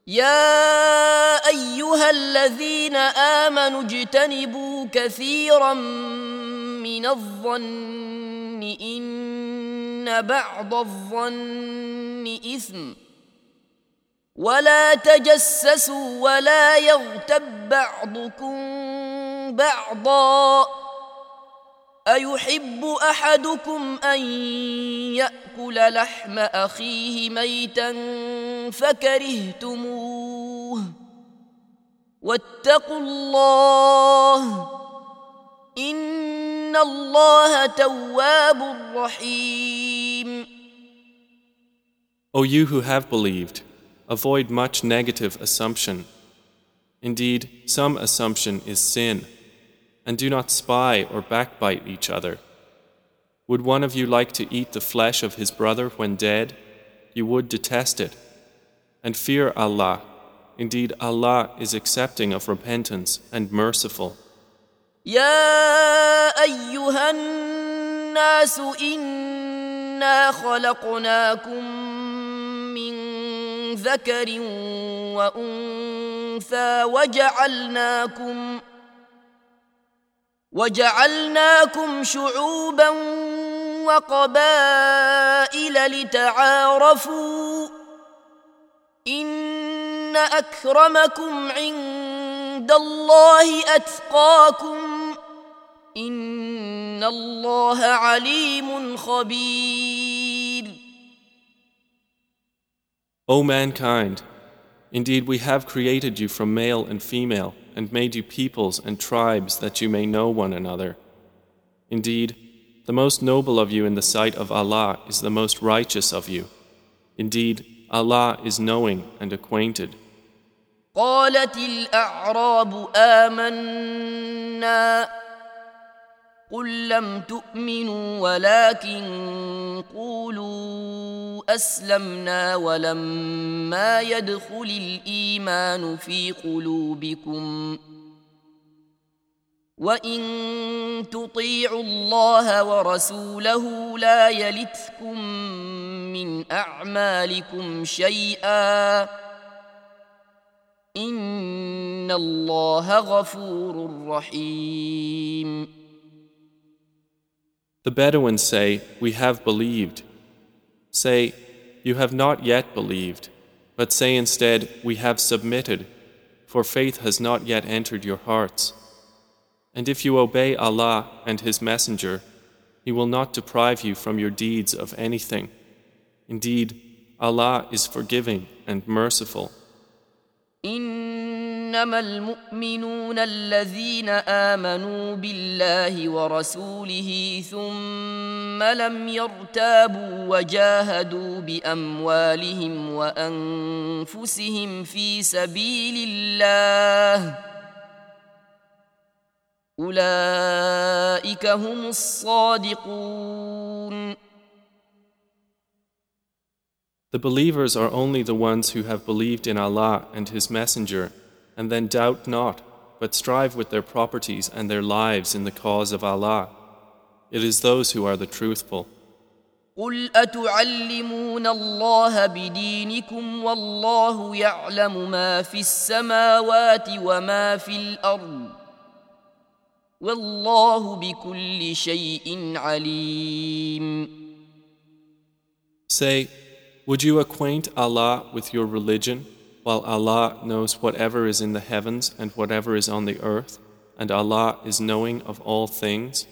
يا أيها الذين آمنوا اجتنبوا كثيرا من الظن إن بعض الظن إثم ولا تجسسوا ولا يغتب بعضكم بعضا أيحب أحدكم أن يأكل لحم أخيه ميتا فكرهتموه واتقوا الله إن الله تواب رحيم. O you who have believed, avoid much negative assumption. Indeed, some assumption is sin. And do not spy or backbite each other. Would one of you like to eat the flesh of his brother when dead? You would detest it. And fear Allah. Indeed, Allah is accepting of repentance and merciful. يا أيها الناس إنا خلقناكم من ذكر وأنثى وجعلناكم شعوبا وقبائل لتعارفوا إن أكرمكم عند الله أتقاكم إن الله عليم خبير. O mankind, indeed we have created you from male and female and made you peoples and tribes that you may know one another. Indeed, the most noble of you in the sight of Allah is the most righteous of you. Indeed, Allah is knowing and acquainted. قالت الأعراب آمنا قل لم تؤمنوا ولكن قولوا أسلمنا ولما يدخل الإيمان في قلوبكم وإن تطيعوا الله ورسوله لا يلتكم من أعمالكم شيئا إن الله غفور رحيم. The Bedouins say, "We have believed." Say, "You have not yet believed," but say instead, "We have submitted," for faith has not yet entered your hearts. And if you obey Allah and His Messenger, He will not deprive you from your deeds of anything. Indeed, Allah is forgiving and merciful. إنما المؤمنون الذين آمنوا بالله ورسوله ثم لم يرتابوا وجاهدوا بأموالهم وأنفسهم في سبيل الله أولئك هم الصادقون. The believers are only the ones who have believed in Allah and His Messenger, and then doubt not, but strive with their properties and their lives in the cause of Allah. It is those who are the truthful. قل أتعلمون الله بدينكم والله يعلم ما في السماوات وما في الأرض والله بكل شيء عليم. Say, would you acquaint Allah with your religion, while Allah knows whatever is in the heavens and whatever is on the earth, and Allah is knowing of all things?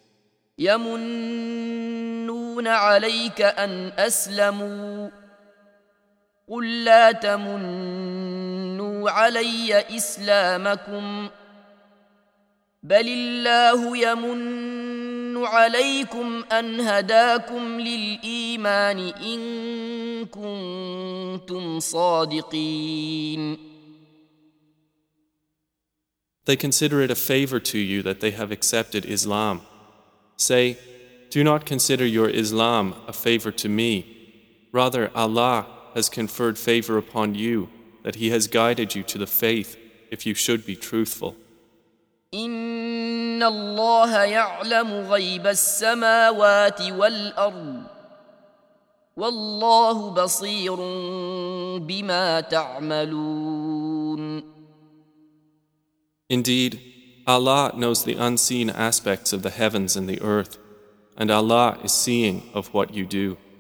يمنون عليك أن أسلموا قل لا تمنوا علي إسلامكم بل الله يمن عليكم أن هداكم للإيمان إن كنتم صادقين. They consider it a favor to you that they have accepted Islam. Say, do not consider your Islam a favor to me. Rather, Allah has conferred favor upon you, that He has guided you to the faith, if you should be truthful. إن الله يعلم غيب السماوات والأرض والله بصير بما تعملون. Indeed, Allah knows the unseen aspects of the heavens and the earth, and Allah is seeing of what you do.